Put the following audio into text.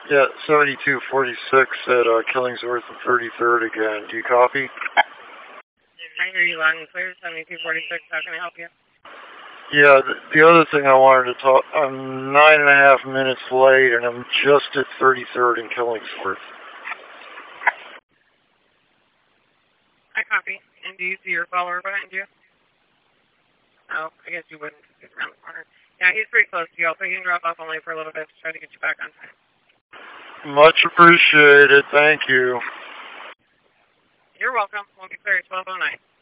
Yeah, 7246 at Killingsworth and 33rd again. Do you copy? I hear you loud and clear, 7246. How can I help you? Yeah, the other thing I wanted to talk, I'm 9.5 minutes late, and I'm just at 33rd and Killingsworth. I copy. And do you see your follower behind you? Oh, I guess you wouldn't. He's around the corner. Yeah, he's pretty close to you. So he can drop off only for a little bit to try to get you back on time. Much appreciated. Thank you. You're welcome. We'll be clear at 12:09.